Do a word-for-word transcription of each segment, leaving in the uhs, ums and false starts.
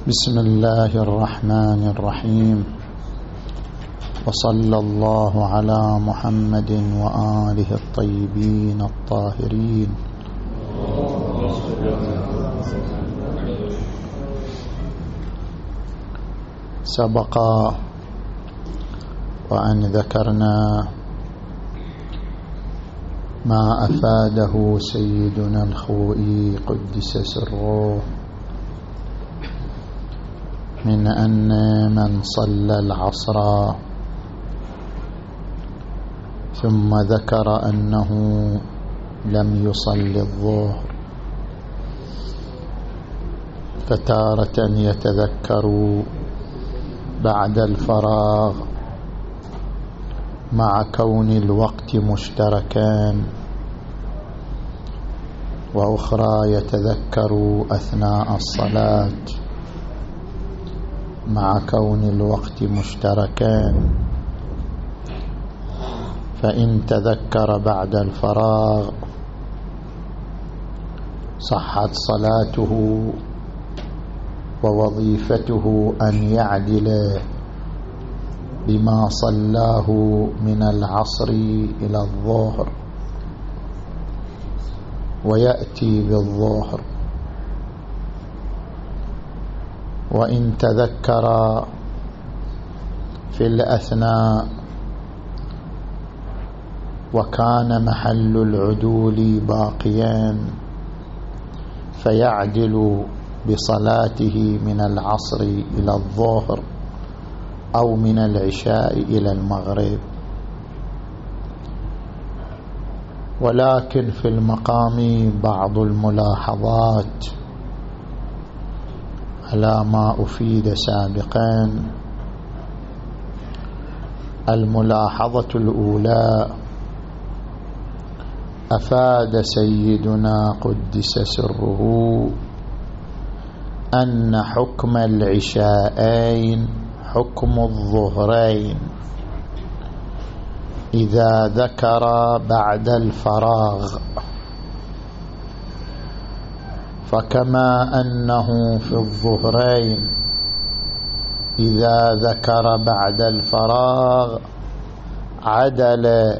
بسم الله الرحمن الرحيم، وصلى الله على محمد وآله الطيبين الطاهرين. سبق وأن ذكرنا ما أفاده سيدنا الخوئي قدس سره من أن من صلى العصر ثم ذكر أنه لم يصلي الظهر فتارة يتذكر بعد الفراغ مع كون الوقت مشتركان، وأخرى يتذكر أثناء الصلاة مع كون الوقت مشتركان. فإن تذكر بعد الفراغ صحت صلاته، ووظيفته أن يعدل بما صلاه من العصر إلى الظهر ويأتي بالظهر. وإن تذكر في الأثناء وكان محل العدول باقيا فيعدل بصلاته من العصر إلى الظهر أو من العشاء إلى المغرب. ولكن في المقام بعض الملاحظات على ما أفيد سابقا. الملاحظة الأولى: أفاد سيدنا قدس سره أن حكم العشاءين حكم الظهرين إذا ذكر بعد الفراغ، فكما أنه في الظهرين إذا ذكر بعد الفراغ عدل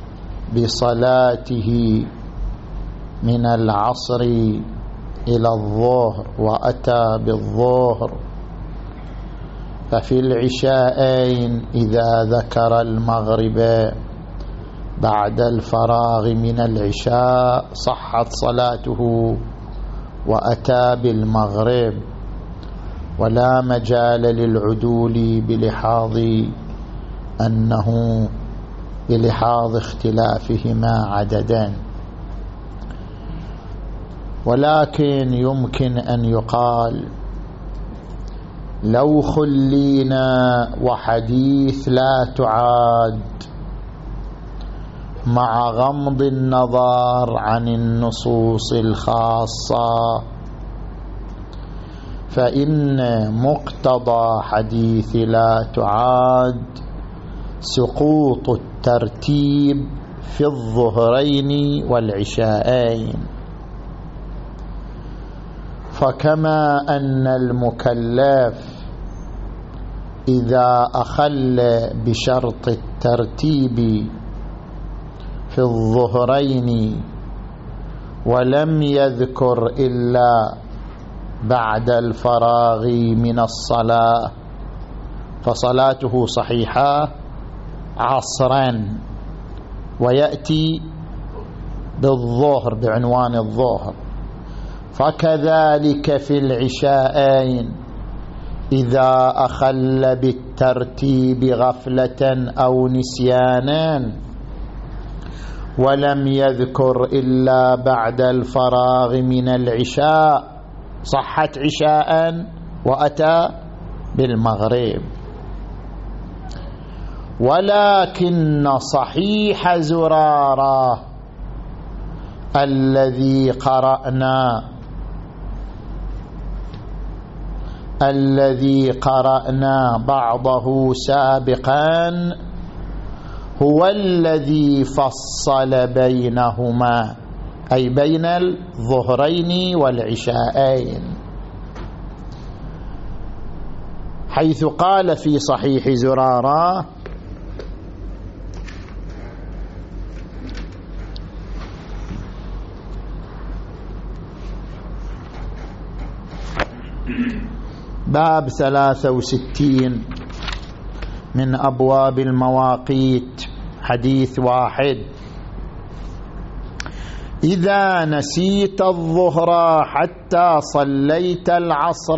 بصلاته من العصر إلى الظهر وأتى بالظهر، ففي العشاءين إذا ذكر المغرب بعد الفراغ من العشاء صحت صلاته وأتى بالمغرب، ولا مجال للعدول بلحاظ أنه بلحاظ اختلافهما عددا. ولكن يمكن أن يقال لو خلينا وحديث لا تعاد مع غمض النظر عن النصوص الخاصة، فإن مقتضى حديث لا تعاد سقوط الترتيب في الظهرين والعشاءين. فكما أن المكلف إذا أخل بشرط الترتيب في الظهرين ولم يذكر إلا بعد الفراغ من الصلاة فصلاته صحيحة عصرا ويأتي بالظهر بعنوان الظهر. فكذلك في العشاءين إذا أخل بالترتيب غفلة أو نسيانا ولم يذكر إلا بعد الفراغ من العشاء صحت عشاء وأتى بالمغرب. ولكن صحيح زرارة الذي قرأنا الذي قرأنا بعضه سابقا هو الذي فصل بينهما، أي بين الظهرين والعشاءين. حيث قال في صحيح زرارة: باب ثلاثة وستين من أبواب المواقيت، حديث واحد: إذا نسيت الظهر حتى صليت العصر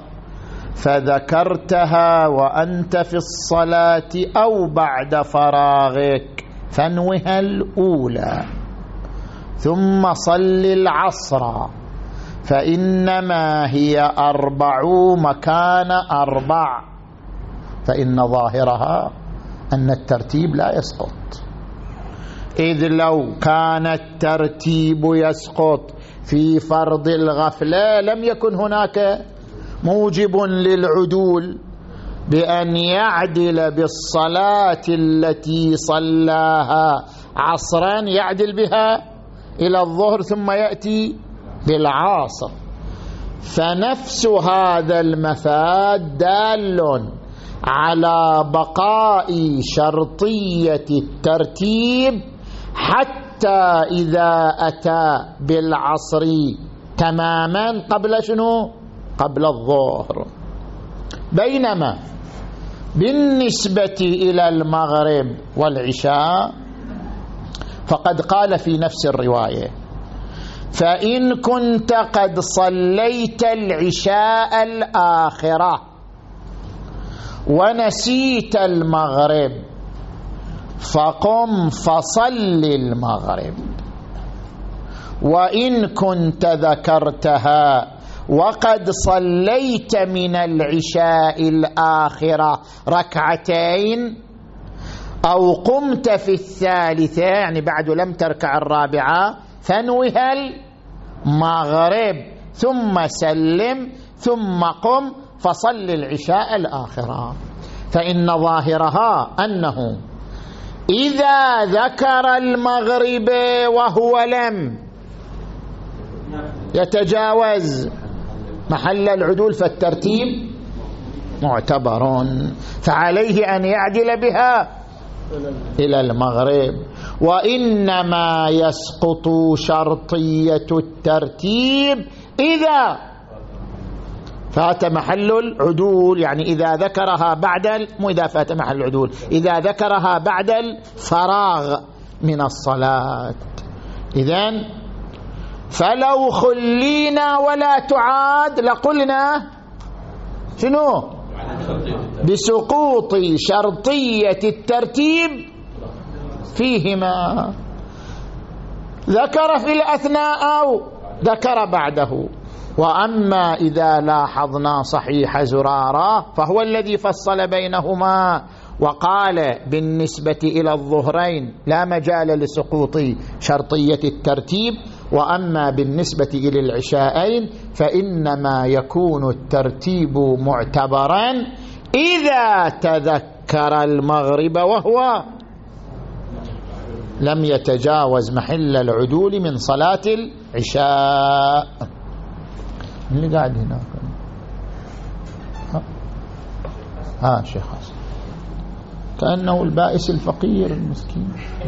فذكرتها وأنت في الصلاة أو بعد فراغك فانوها الأولى ثم صل العصر فإنما هي أربع مكان أربع، فإن ظاهرها أن الترتيب لا يسقط، إذ لو كان الترتيب يسقط في فرض الغفلة لم يكن هناك موجب للعدول بأن يعدل بالصلاة التي صلاها عصرا يعدل بها إلى الظهر ثم يأتي بالعاصر. فنفس هذا المفاد دال على بقاء شرطية الترتيب حتى إذا أتى بالعصر تماما قبل شنو؟ قبل الظهر. بينما بالنسبة إلى المغرب والعشاء فقد قال في نفس الرواية: فإن كنت قد صليت العشاء الآخرة ونسيت المغرب فقم فصل المغرب، وإن كنت ذكرتها وقد صليت من العشاء الآخرة ركعتين أو قمت في الثالثة يعني بعد لم تركع الرابعة فانوها المغرب ثم سلم ثم قم فصل العشاء الآخرة، فإن ظاهرها أنه إذا ذكر المغرب وهو لم يتجاوز محل العدول فالترتيب معتبر، فعليه أن يعدل بها إلى المغرب، وإنما يسقط شرطية الترتيب إذا فات محل العدول، يعني إذا ذكرها بعد مو إذا فات محل العدول، إذا ذكرها بعد الفراغ من الصلاة. إذن فلو خلينا ولا تعاد لقلنا شنو؟ بسقوط شرطية الترتيب فيهما، ذكر في الأثناء أو ذكر بعده. وأما إذا لاحظنا صحيح زرارة فهو الذي فصل بينهما وقال بالنسبة إلى الظهرين لا مجال لسقوط شرطية الترتيب، وأما بالنسبة إلى العشاءين فإنما يكون الترتيب معتبرا إذا تذكر المغرب وهو لم يتجاوز محل العدول من صلاة العشاء. اللي قاعد هناك ها, ها شيخ حسن كأنه البائس الفقير المسكين.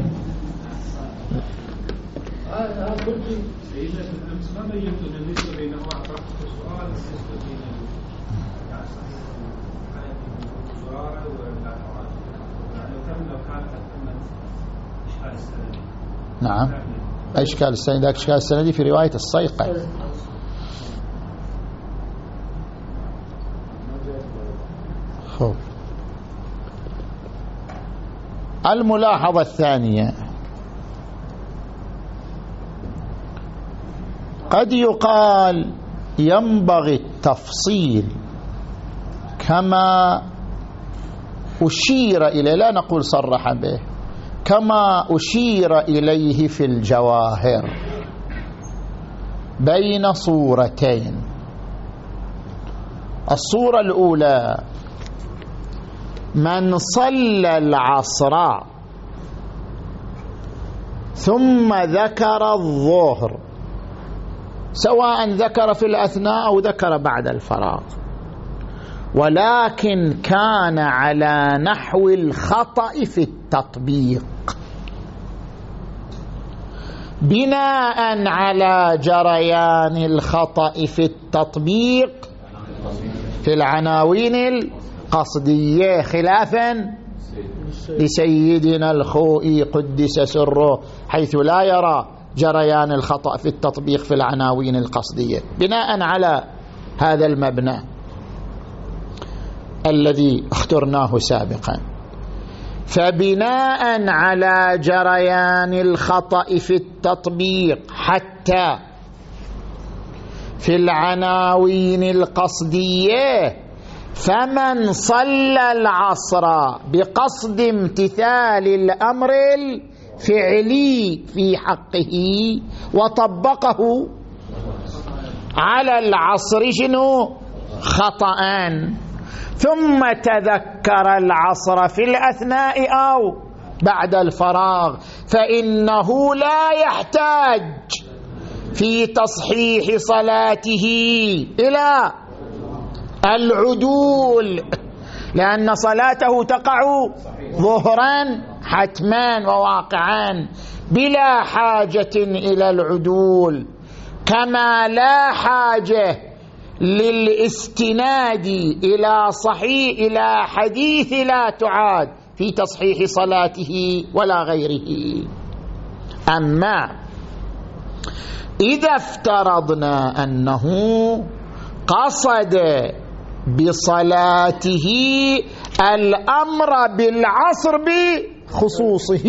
هذا قلت سيدنا الأمس ما بينت النسبة بينهما أطرحت السؤال النسبة بين الزرارة والأعراض، يعني كم لو كانت تمت إشكال السندي. نعم إشكال السندي، ذاك إشكال السندي في رواية الصيقة. خب الملاحظة الثانية: قد يقال ينبغي التفصيل كما أشير إليه، لا نقول صرح به، كما أشير إليه في الجواهر بين صورتين. الصورة الأولى: من صلى العصر ثم ذكر الظهر، سواء ذكر في الأثناء أو ذكر بعد الفراغ، ولكن كان على نحو الخطأ في التطبيق. بناء على جريان الخطأ في التطبيق في العناوين القصدية، خلافا لسيدنا الخوئي قدس سره حيث لا يرى جريان الخطأ في التطبيق في العناوين القصدية. بناء على هذا المبنى الذي اخترناه سابقا، فبناء على جريان الخطأ في التطبيق حتى في العناوين القصدية، فمن صلى العصر بقصد امتثال الأمر الفعلي في حقه وطبقه على العصر شنو خطأ، ثم تذكر العصر في الأثناء أو بعد الفراغ، فإنه لا يحتاج في تصحيح صلاته إلى العدول، لأن صلاته تقع ظهرا حتما وواقعا بلا حاجة إلى العدول، كما لا حاجة للاستناد إلى صحيح إلى حديث لا تعاد في تصحيح صلاته ولا غيره. أما إذا افترضنا أنه قصد بصلاته الأمر بالعصر بخصوصه،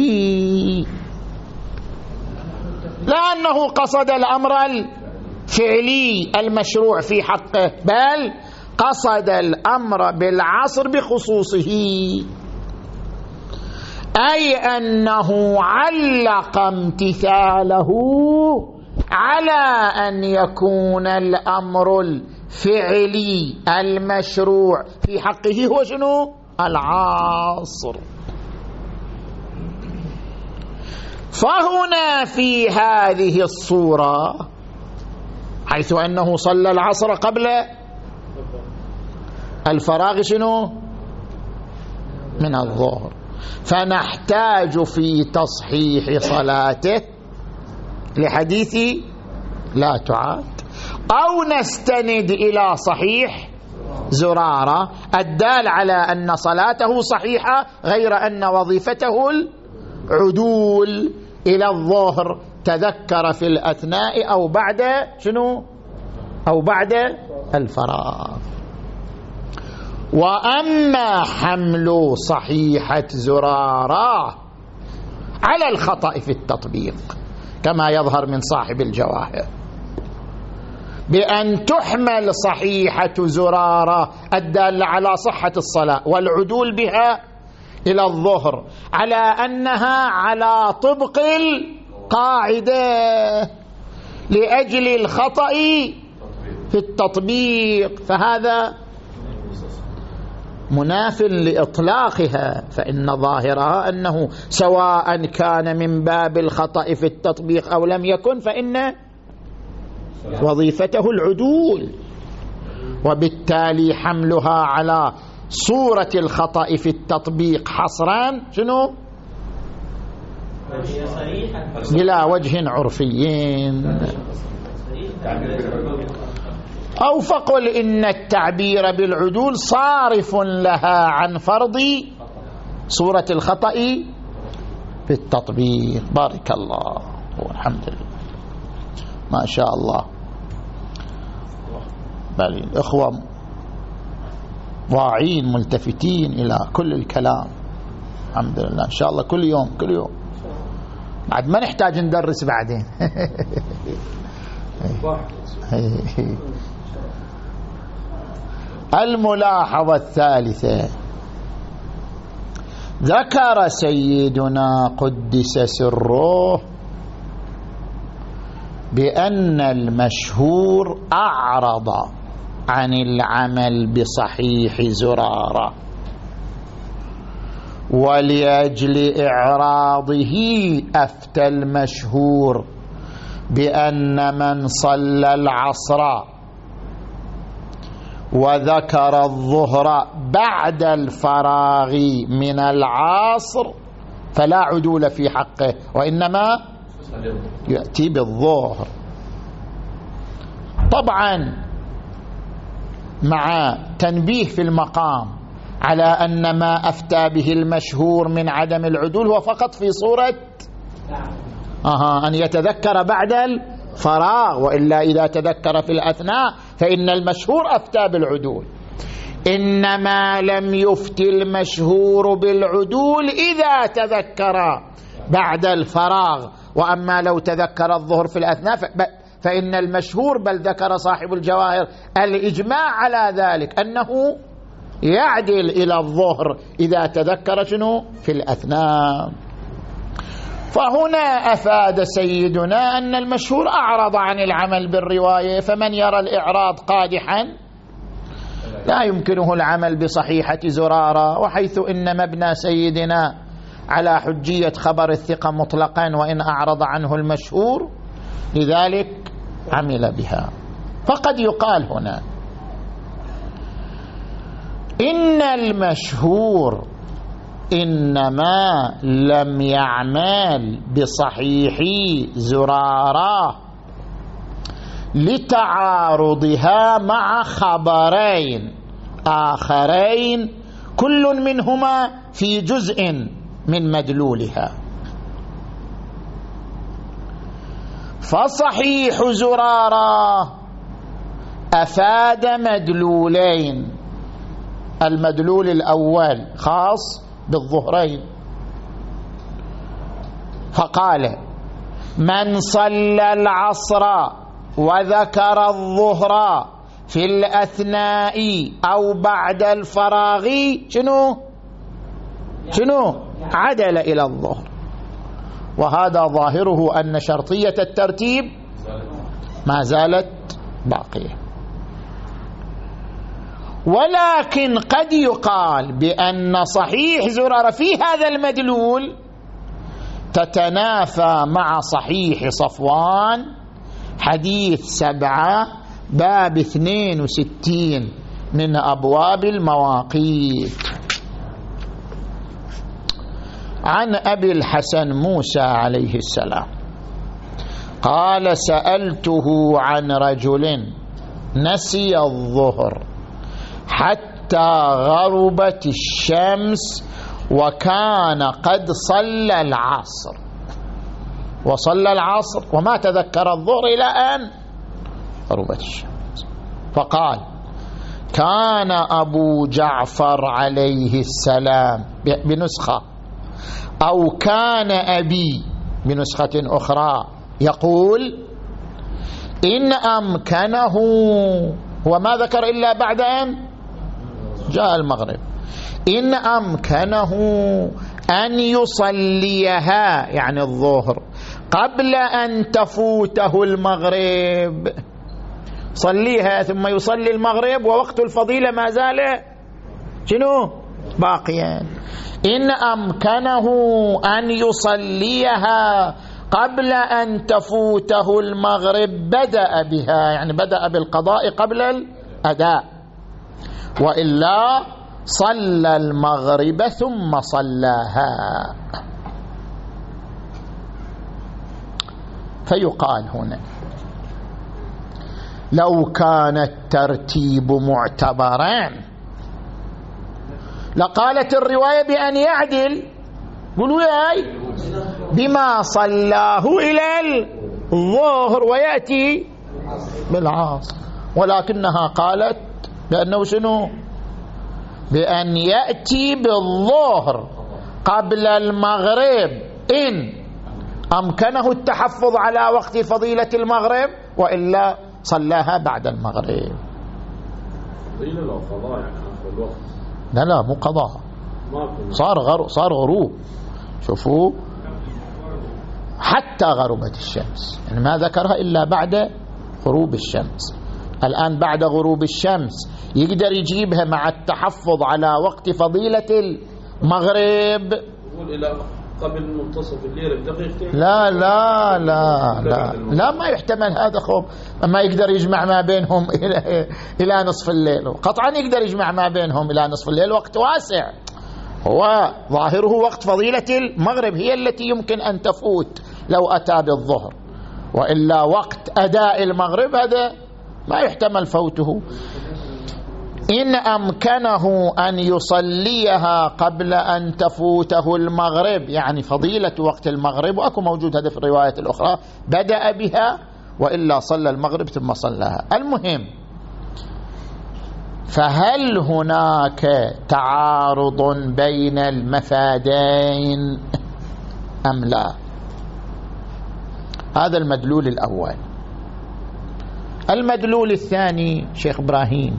لأنه قصد الأمر الفعلي المشروع في حقه، بل قصد الأمر بالعصر بخصوصه، أي أنه علق امتثاله على أن يكون الأمر الفعلي المشروع في حقه هو شنو؟ العصر. فهنا في هذه الصورة حيث أنه صلى العصر قبل الفراغ شنو؟ من الظهر، فنحتاج في تصحيح صلاته لحديث لا تعاد، أو نستند إلى صحيح زرارة الدال على أن صلاته صحيحة، غير أن وظيفته العدول إلى الظهر، تذكر في الأثناء أو بعد شنو؟ أو بعد الفراغ. وأما حمل صحيحة زرارة على الخطأ في التطبيق كما يظهر من صاحب الجواهر، بأن تحمل صحيحة زرارة الدالة على صحة الصلاة والعدول بها إلى الظهر على أنها على طبق القاعدة لأجل الخطأ في التطبيق، فهذا مناف لإطلاقها، فإن ظاهرها أنه سواء كان من باب الخطأ في التطبيق أو لم يكن فإن وظيفته العدول، وبالتالي حملها على صورة الخطأ في التطبيق حصرا شنو؟ بلا وجه عرفيين. أو فقل إن التعبير بالعدول صارف لها عن فرض صورة الخطأ في التطبيق. بارك الله والحمد لله ما شاء الله. بل الإخوة واعين ملتفتين إلى كل الكلام الحمد لله. إن شاء الله كل يوم كل يوم بعد ما نحتاج ندرس بعدين. الملاحظة الثالثة، ذكر سيدنا قدس سره بأن المشهور أعرض عن العمل بصحيح زرارة، ولأجل إعراضه أفتى المشهور بأن من صلى العصر وذكر الظهر بعد الفراغ من العصر فلا عدول في حقه، وإنما يأتي بالظهر. طبعا مع تنبيه في المقام على أن ما أفتى به المشهور من عدم العدول هو فقط في صورة أها أن يتذكر بعد الفراغ، وإلا إذا تذكر في الأثناء فإن المشهور أفتى بالعدول. إنما لم يفت المشهور بالعدول إذا تذكر بعد الفراغ، وأما لو تذكر الظهر في الأثناء فإن المشهور، بل ذكر صاحب الجواهر الإجماع على ذلك، أنه يعدل إلى الظهر إذا تذكر شنو في الأثناء. فهنا أفاد سيدنا أن المشهور أعرض عن العمل بالرواية، فمن يرى الإعراض قادحا لا يمكنه العمل بصحيحة زرارة، وحيث إن مبنى سيدنا على حجية خبر الثقة مطلقا وإن أعرض عنه المشهور، لذلك عمل بها. فقد يقال هنا إن المشهور إنما لم يعمل بصحيح زرارة لتعارضها مع خبرين آخرين كل منهما في جزء من مدلولها. فصحيح زرارة أفاد مدلولين، المدلول الأول خاص بالظهرين، فقال من صلى العصر وذكر الظهر في الأثناء أو بعد الفراغ شنو شنو عدل إلى الظهر. وهذا ظاهره أن شرطية الترتيب ما زالت باقية. ولكن قد يقال بأن صحيح زرارة في هذا المدلول تتنافى مع صحيح صفوان حديث سبعة باب اثنين وستين من أبواب المواقيت، عن أبي الحسن موسى عليه السلام قال سألته عن رجل نسي الظهر حتى غربت الشمس وكان قد صلى العصر، وصلى العصر وما تذكر الظهر إلى أن غربت الشمس، فقال كان أبو جعفر عليه السلام بنسخة، أو كان أبي بنسخة أخرى يقول إن أمكنه، وما ذكر إلا بعد أن جاء المغرب، إن أمكنه أن يصليها يعني الظهر قبل أن تفوته المغرب، صليها ثم يصلي المغرب ووقت الفضيلة ما زال شنو باقيا. إن أمكنه أن يصليها قبل أن تفوته المغرب بدأ بها، يعني بدأ بالقضاء قبل الأداء، وإلا صلى المغرب ثم صلاها. فيقال هنا لو كان الترتيب معتبرا لقالت الرواية بأن يعدل، قلوا ياي بما صلاه إلى الظهر ويأتي بالعصر، ولكنها قالت بأنه شنو بأن يأتي بالظهر قبل المغرب إن أمكنه التحفظ على وقت فضيلة المغرب، وإلا صلاها بعد المغرب. لا لا مو قضاء، صار غرو صار غروب، شوفوا حتى غربت الشمس، يعني ما ذكرها إلا بعد غروب الشمس. الآن بعد غروب الشمس يقدر يجيبها مع التحفظ على وقت فضيلة المغرب قبل منتصف الليل بدقيقتين. لا لا لا لا لا ما يحتمل هذا خوف. ما يقدر يجمع ما بينهم إلى إلى نصف الليل. قطعا يقدر يجمع ما بينهم إلى نصف الليل، وقت واسع. هو ظاهره وقت فضيلة المغرب هي التي يمكن أن تفوت لو أتى بالظهر، وإلا وقت أداء المغرب هذا ما يحتمل فوته. إن أمكنه أن يصليها قبل أن تفوته المغرب، يعني فضيلة وقت المغرب، وأكو موجود هذا في الرواية الأخرى، بدأ بها وإلا صلى المغرب ثم صلىها. المهم، فهل هناك تعارض بين المفادين أم لا؟ هذا المدلول الأول. المدلول الثاني شيخ إبراهيم،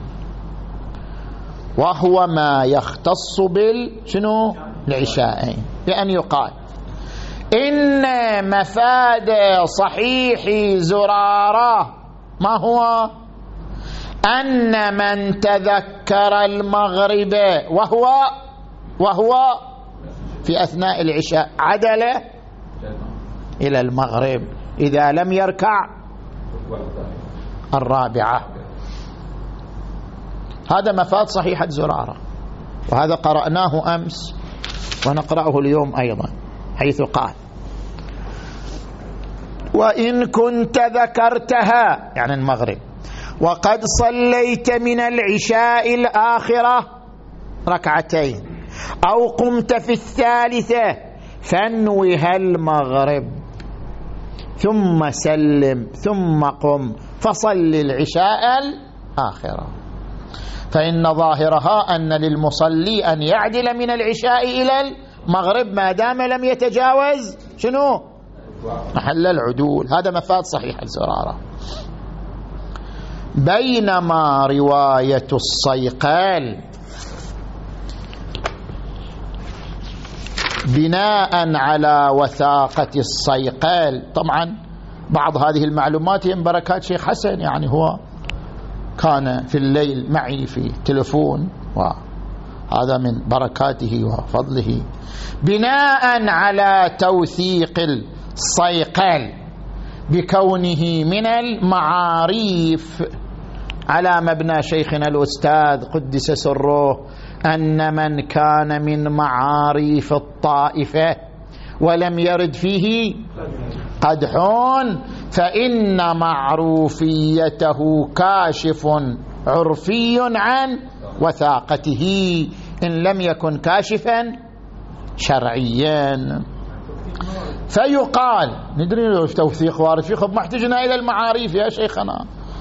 وهو ما يختص بال شنو العشاءين، بأن يقال إن مفاد صحيح زرارة ما هو؟ أن من تذكر المغرب وهو وهو في أثناء العشاء عدل إلى المغرب إذا لم يركع الرابعة. هذا مفاد صحيحة زرارة، وهذا قرأناه أمس ونقرأه اليوم أيضا، حيث قال: وإن كنت ذكرتها يعني المغرب وقد صليت من العشاء الآخرة ركعتين أو قمت في الثالثة فانوها المغرب ثم سلم ثم قم فصل العشاء الآخرة، فإن ظاهرها أن للمصلي أن يعدل من العشاء إلى المغرب ما دام لم يتجاوز شنو محل العدول. هذا مفاد صحيح الزرارة. بينما رواية الصيقال بناء على وثاقة الصيقال، طبعا بعض هذه المعلومات هي من بركات شيخ حسن، يعني هو كان في الليل معي في تلفون، وهذا من بركاته وفضله. بناء على توثيق الصيقال بكونه من المعاريف على مبنى شيخنا الأستاذ قدس سره، أن من كان من معاريف الطائفة ولم يرد فيه قدح فإن معروفيته كاشف عرفي عن وثاقته إن لم يكن كاشفا شرعيا. فيقال ندري لو توثيق وارد فيه، خب ما احتجنا إلى المعاريف يا شيخنا.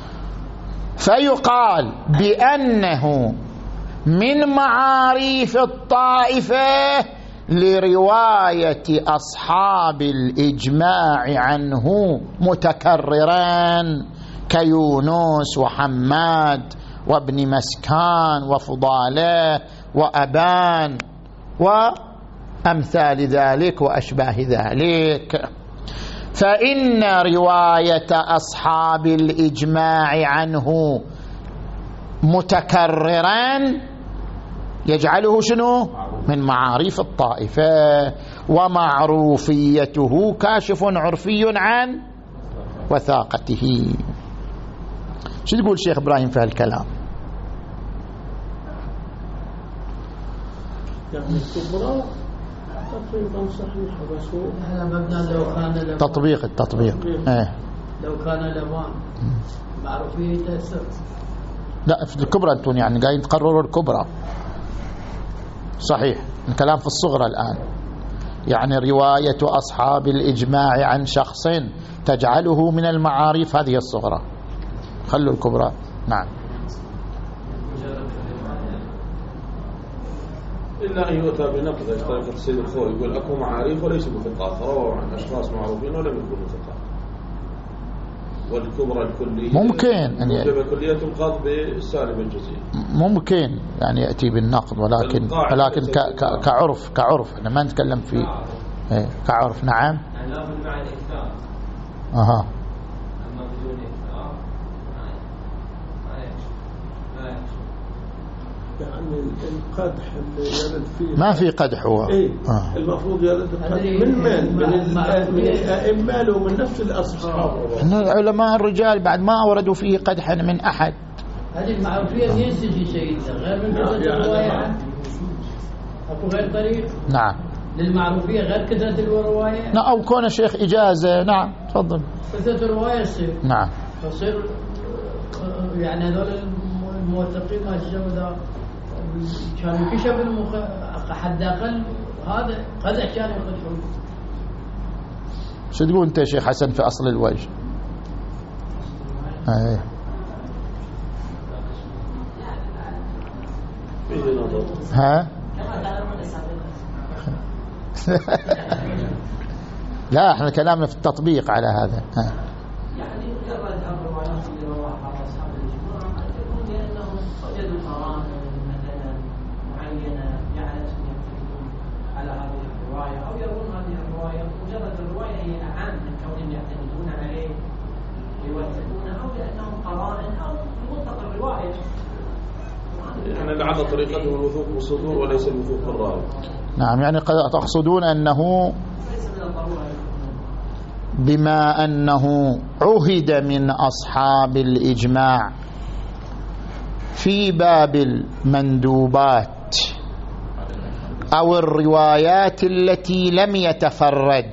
فيقال بأنه من معاريف الطائفة لرواية أصحاب الإجماع عنه متكرران كيونس وحماد وابن مسكان وفضالة وأبان وأمثال ذلك وأشباه ذلك. فإن رواية أصحاب الإجماع عنه متكرران يجعله شنو من معاريف الطائفة، ومعروفيته كاشف عرفي عن وثاقته. شو تقول شيخ إبراهيم في هالكلام؟ يعني الكبرى تقريبا صحيحة، بس هو هذا مبنى لو كان لبان تطبيق التطبيق ايه. لو كان لبان معروفيته سر. لا في الكبرى انتم يعني قاعدين تقرروا الكبرى صحيح. الكلام في الصغرى الآن، يعني رواية أصحاب الإجماع عن شخص تجعله من المعاريف، هذه الصغرى، خلوا الكبرى. نعم. إلا أن يؤتى بنقض يختلف السيد الخوي، يقول أكو معاريف وليس بثقات، رووا عن أشخاص معروفين ولم يكونوا ثقات. والكبرى الكلية ممكن أن يأتي كلية القاض بالسالب الجزئي، ممكن يعني يأتي بالنقد، ولكن ولكن ك ك كعرف كعرف احنا ما نتكلم في ايه كعرف. نعم. يعني لا بد مع الإفتاء. اها. أما بدون إفتاء ما يكشف ما يكشف. يعني القدح اللي يرد فيه ما في قدح هو إيه؟ آه. المفروض يرد القدح من من من الأئمة ومن نفس الأصحاب. العلماء الرجال بعد ما أوردوا فيه قدحا من أحد. هذه المعروفية ينسجي سيدنا غير من كثرة الرواية. أكو غير طريق. نعم. للمعروفية غير كثرة الرواية. نعم أو كون شيخ إجازة. نعم تفضل. كثرة الرواية تصير. نعم. تصير يعني هذول الموثقين ما الشيخ ذا كانوا كشف المخ حد أقل هذا قدح كان يقدحون. شو تقول أنت يا شيخ حسن في أصل الوجه؟ أيه. ها؟ لا احنا كلامنا في التطبيق على هذا. ها. يعني مجرد الروايات اللي رواها اصحاب الاجماع قد يكون لانهم وجدوا قرائن مثلا معينه جعلت يحكمون على هذه الروايه او يرون هذه الروايه مجرد الروايه هي اعم من كونهم يعتمدون عليه يوثقونه او لانهم قرائن او مطلق الروايه. يعني لعل طريقته الوثوق بالصدور وليس الوثوق بالراوي. نعم يعني قد تقصدون أنه بما أنه عهد من أصحاب الإجماع في باب المندوبات أو الروايات التي لم يتفرد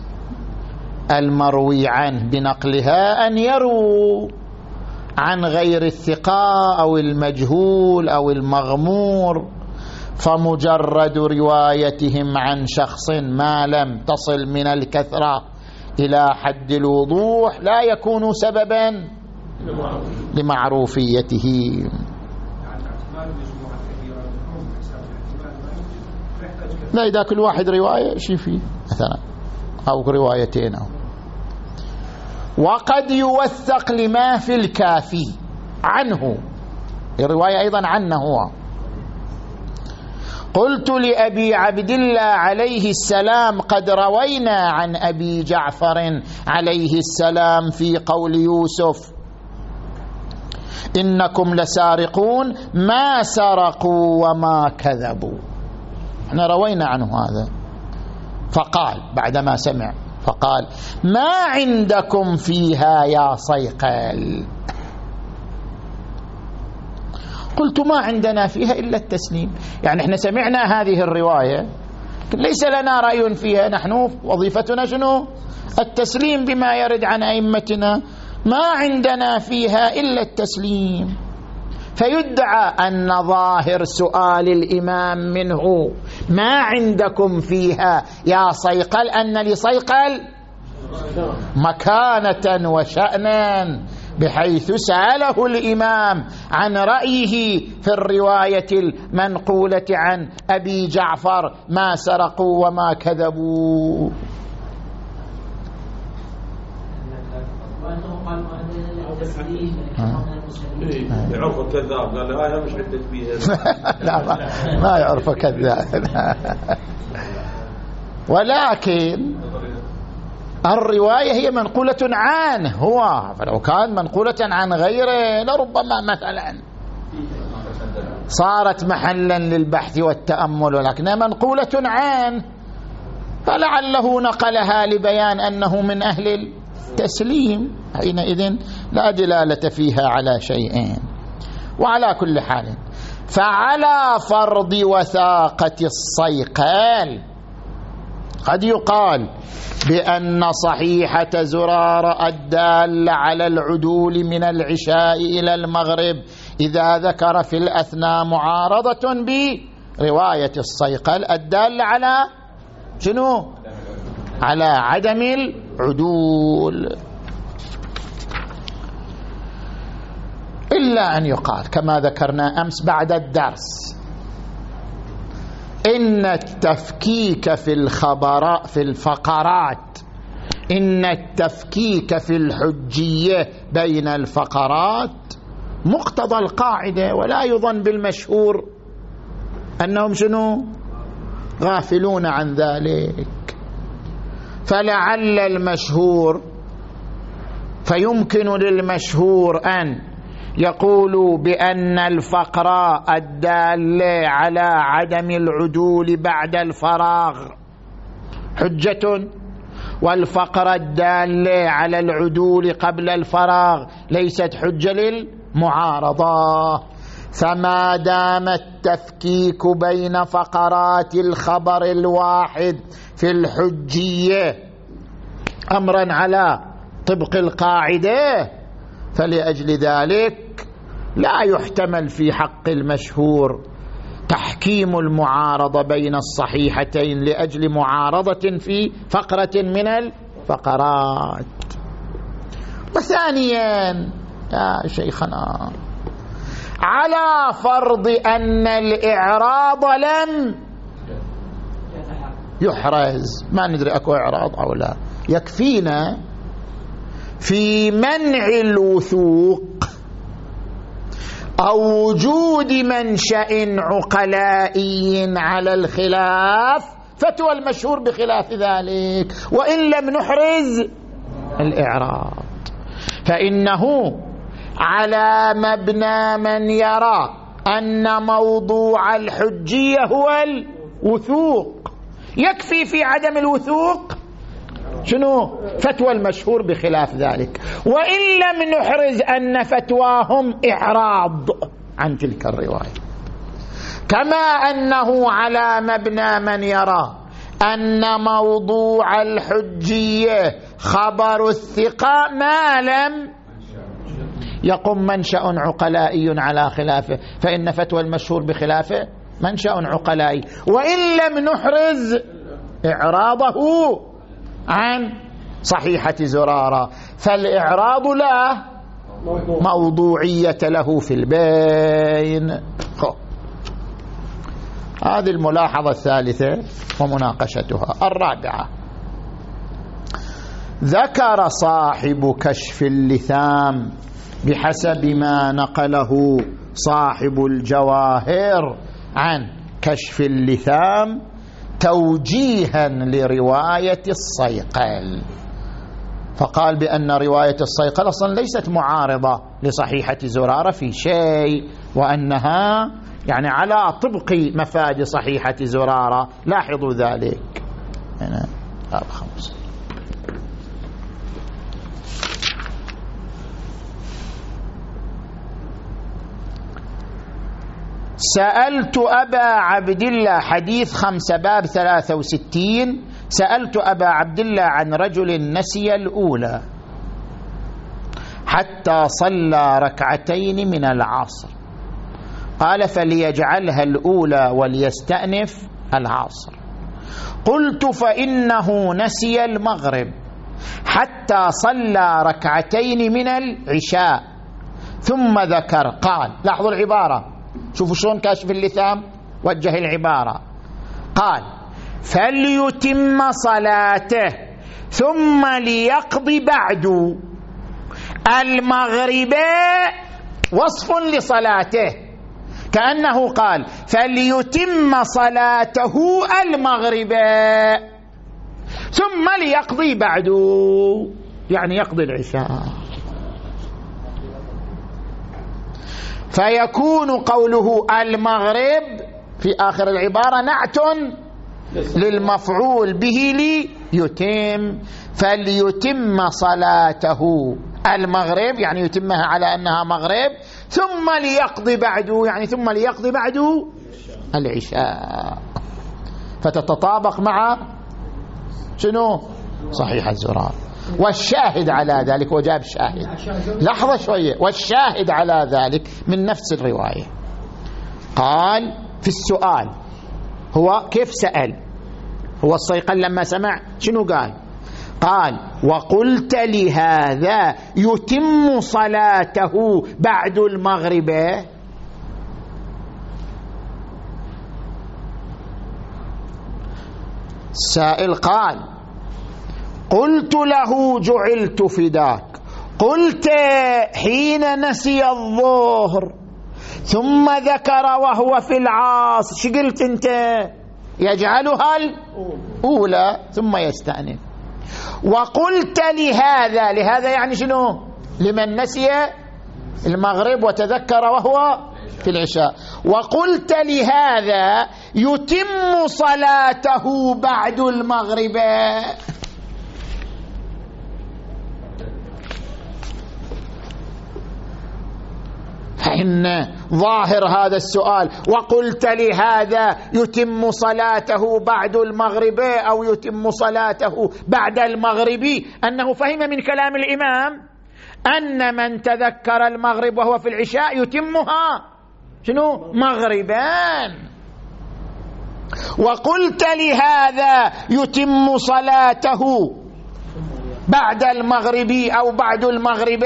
المروي عنه بنقلها أن يرووا عن غير الثقة أو المجهول أو المغمور، فمجرد روايتهم عن شخص ما لم تصل من الكثرة إلى حد الوضوح لا يكون سببا لمعروفيته. لا إذا كل واحد رواية شي فيه مثلا أو روايتين أو. وقد يوثق لما في الكافي عنه، الرواية أيضا عنه هو. قلت لأبي عبد الله عليه السلام قد روينا عن أبي جعفر عليه السلام في قول يوسف إنكم لسارقون ما سرقوا وما كذبوا، احنا روينا عنه هذا. فقال بعدما سمع فقال ما عندكم فيها يا صيقل؟ قلت ما عندنا فيها إلا التسليم. يعني احنا سمعنا هذه الرواية ليس لنا رأي فيها، نحن وظيفتنا شنو؟ التسليم بما يرد عن أئمتنا، ما عندنا فيها إلا التسليم. فيدعى أن ظاهر سؤال الإمام منه ما عندكم فيها يا صيقل أن لصيقل مكانة وشأنا، بحيث سأله الإمام عن رأيه في الرواية المنقولة عن أبي جعفر ما سرقوا وما كذبوا. يعرف كذاب قال لا هي مش عندك فيها. لا ما, ما يعرف كذاب. ولكن الرواية هي منقولة عنه هو، فلو كان منقولة عن غيره لربما مثلا صارت محلا للبحث والتأمل، ولكنها منقولة عنه فلعله نقلها لبيان أنه من أهل التسليم، حينئذ لا دلالة فيها على شيئين. وعلى كل حال فعلى فرض وثاقة الصيقل قد يقال بأن صحيحة زرارة الدالة على العدول من العشاء إلى المغرب إذا ذكر في الأثناء معارضة برواية الصيقل الدالة على شنو؟ على عدم العدول. إلا أن يقال كما ذكرنا أمس بعد الدرس إن التفكيك في الخبراء في الفقرات إن التفكيك في الحجية بين الفقرات مقتضى القاعدة، ولا يظن بالمشهور أنهم شنو؟ غافلون عن ذلك. فلعل المشهور فيمكن للمشهور أن يقول بأن الفقر الدال على عدم العدول بعد الفراغ حجة، والفقر الدال على العدول قبل الفراغ ليست حجة للمعارضة. فما دام التفكيك بين فقرات الخبر الواحد في الحجية أمرا على طبق القاعدة، فلأجل ذلك لا يحتمل في حق المشهور تحكيم المعارضة بين الصحيحتين لأجل معارضة في فقرة من الفقرات. وثانيا يا شيخنا، على فرض أن الإعراض لم يحرز، ما ندري أكو إعراض أو لا، يكفينا في منع الوثوق أو وجود منشأ عقلائي على الخلاف فتوى المشهور بخلاف ذلك، وإن لم نحرز الإعراض فإنه على مبنى من يرى أن موضوع الحجية هو الوثوق، يكفي في عدم الوثوق شنو؟ فتوى المشهور بخلاف ذلك، وإن لم نحرز أن فتواهم إعراض عن تلك الرواية. كما أنه على مبنى من يرى أن موضوع الحجية خبر الثقة ما لم يقم منشأ عقلائي على خلافه، فإن فتوى المشهور بخلافه منشأ عقلائي، وإن لم نحرز إعراضه عن صحيحة زرارة، فالإعراض لا موضوعية له في البين. هذه الملاحظة الثالثة ومناقشتها. الرابعة، ذكر صاحب كشف اللثام بحسب ما نقله صاحب الجواهر عن كشف اللثام توجيها لرواية الصيقل، فقال بأن رواية الصيقل أصلا ليست معارضة لصحيحة زرارة في شيء، وأنها يعني على طبق مفاد صحيحة زرارة. لاحظوا ذلك. هنا باب خمسة. سألت أبا عبد الله، حديث خمسة باب ثلاثة وستين، سألت أبا عبد الله عن رجل نسي الأولى حتى صلى ركعتين من العصر، قال فليجعلها الأولى وليستأنف العصر. قلت فإنه نسي المغرب حتى صلى ركعتين من العشاء ثم ذكر، قال لاحظوا العبارة، شوفوا شلون كاشف اللثام وجه العبارة، قال فليتم صلاته ثم ليقضي بعد المغرب، وصف لصلاته، كأنه قال فليتم صلاته المغرب ثم ليقضي بعد، يعني يقضي العشاء. فيكون قوله المغرب في آخر العبارة نعت للمفعول به ليتم، فليتم صلاته المغرب يعني يتمها على أنها مغرب، ثم ليقضي بعده يعني ثم ليقضي بعده العشاء، فتتطابق مع شنو؟ صحيح الزرار. والشاهد على ذلك، وجاب شاهد، لحظة شوية، والشاهد على ذلك من نفس الرواية، قال في السؤال، هو كيف سأل؟ هو الصيقل لما سمع شنو قال؟ قال وقلت لهذا يتم صلاته بعد المغرب. السائل قال قلت له جعلت فداك، قلت حين نسي الظهر ثم ذكر وهو في العاصر، شو قلت انت؟ يجعلها الأولى ثم يستأنف. وقلت لهذا، لهذا يعني شنو؟ لمن نسي المغرب وتذكر وهو في العشاء. وقلت لهذا يتم صلاته بعد المغرب. فإن ظاهر هذا السؤال وقلت لهذا يتم صلاته بعد المغرب أو يتم صلاته بعد المغرب أنه فهم من كلام الإمام أن من تذكر المغرب وهو في العشاء يتمها شنو مغربان. وقلت لهذا يتم صلاته بعد المغرب أو بعد المغرب.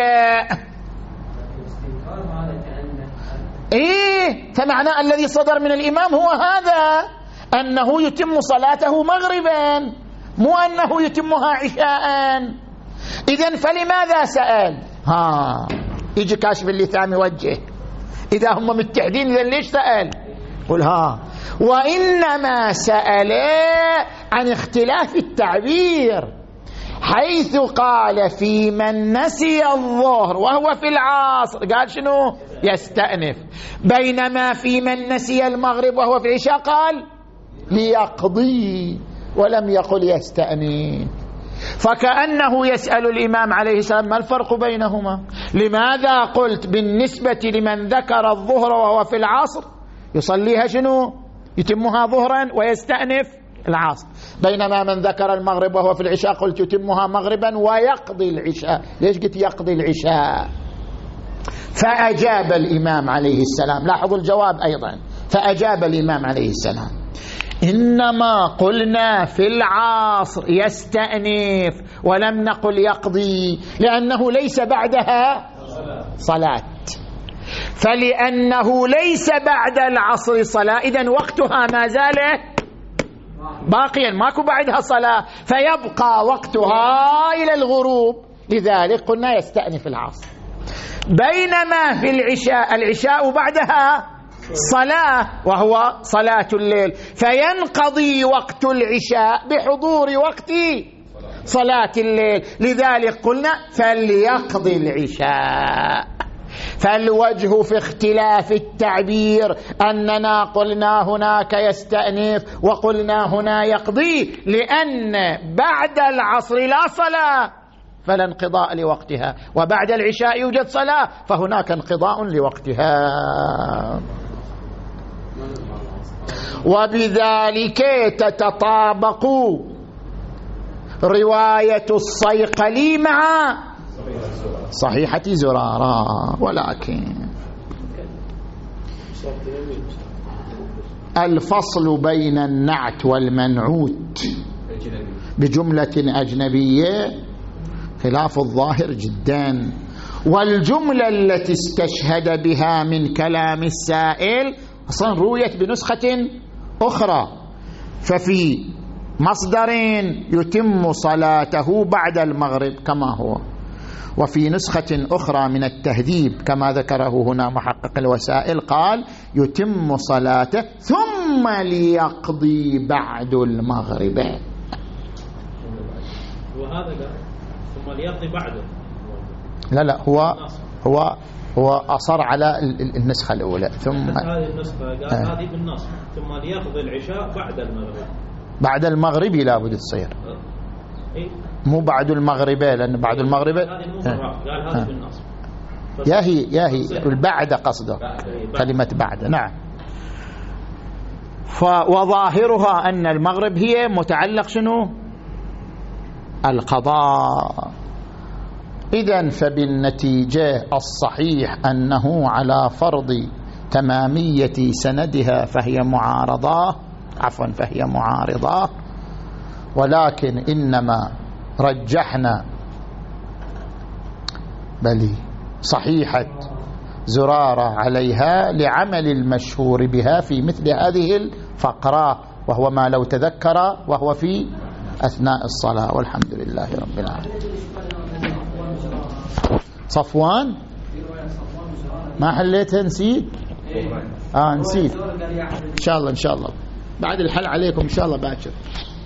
إيه فمعنى الذي صدر من الإمام هو هذا أنه يتم صلاته مغربا مو أنه يتمها عشاء. إذن فلماذا سأل؟ ها يجي كاشف اللثام يوجه إذا هم متحدين إذن ليش سأل؟ قل ها وإنما سأل عن اختلاف التعبير، حيث قال في من نسي الظهر وهو في العصر قال شنو؟ يستأنف، بينما في من نسي المغرب وهو في العشاء قال ليقضي ولم يقل يستأنف. فكأنه يسأل الإمام عليه السلام ما الفرق بينهما؟ لماذا قلت بالنسبة لمن ذكر الظهر وهو في العصر يصليها شنو؟ يتمها ظهرا ويستأنف العصر، بينما من ذكر المغرب وهو في العشاء قلت يتمها مغربا ويقضي العشاء. ليش قلت يقضي العشاء؟ فأجاب الإمام عليه السلام، لاحظوا الجواب أيضا، فأجاب الإمام عليه السلام إنما قلنا في العصر يستأنف ولم نقل يقضي لأنه ليس بعدها صلاة، فلأنه ليس بعد العصر صلاة إذن وقتها ما زال باقيا ماكو بعدها صلاة، فيبقى وقتها إلى الغروب، لذلك قلنا يستأنف العصر. بينما في العشاء العشاء بعدها صلاة وهو صلاة الليل، فينقضي وقت العشاء بحضور وقت صلاة الليل، لذلك قلنا فليقضي العشاء. فالوجه في اختلاف التعبير أننا قلنا هناك يستأنف وقلنا هنا يقضي، لأن بعد العصر لا صلاة فلا انقضاء لوقتها، وبعد العشاء يوجد صلاة فهناك انقضاء لوقتها. وبذلك تتطابق رواية الصيقلي مع صحيحة زرارة. ولكن الفصل بين النعت والمنعوت بجملة أجنبية خلاف الظاهر جدا، والجملة التي استشهد بها من كلام السائل أصلا رويت بنسخة أخرى، ففي مصدر يتم صلاته بعد المغرب كما هو، وفي نسخة أخرى من التهذيب كما ذكره هنا محقق الوسائل قال يتم صلاته ثم ليقضي بعد المغرب. وهذا قال ثم ليقضي بعده. لا لا هو هو هو أصر على النسخة الأولى ثم هذه النسخة قال آه. هذه بالنص ثم ليقضي العشاء بعد المغرب. بعد المغرب لا بد تصير إيه؟ مو بعد المغرب، لأن بعد المغرب هذه مو قال هذه بالنص يا هي يا هي البعد قصده كلمة بعد. نعم. وظاهرها أن المغرب هي متعلق شنو؟ القضاء. إذن فبالنتيجة الصحيح أنه على فرض تمامية سندها فهي معارضة عفوا فهي معارضة، ولكن إنما رجحنا بل صحيحة زرارة عليها لعمل المشهور بها في مثل هذه الفقرة، وهو ما لو تذكر وهو في أثناء الصلاة. والحمد لله رب العالمين. صفوان ما حليتها نسيت؟ آه نسيت. إن شاء الله إن شاء الله بعد الحل عليكم إن شاء الله باكر.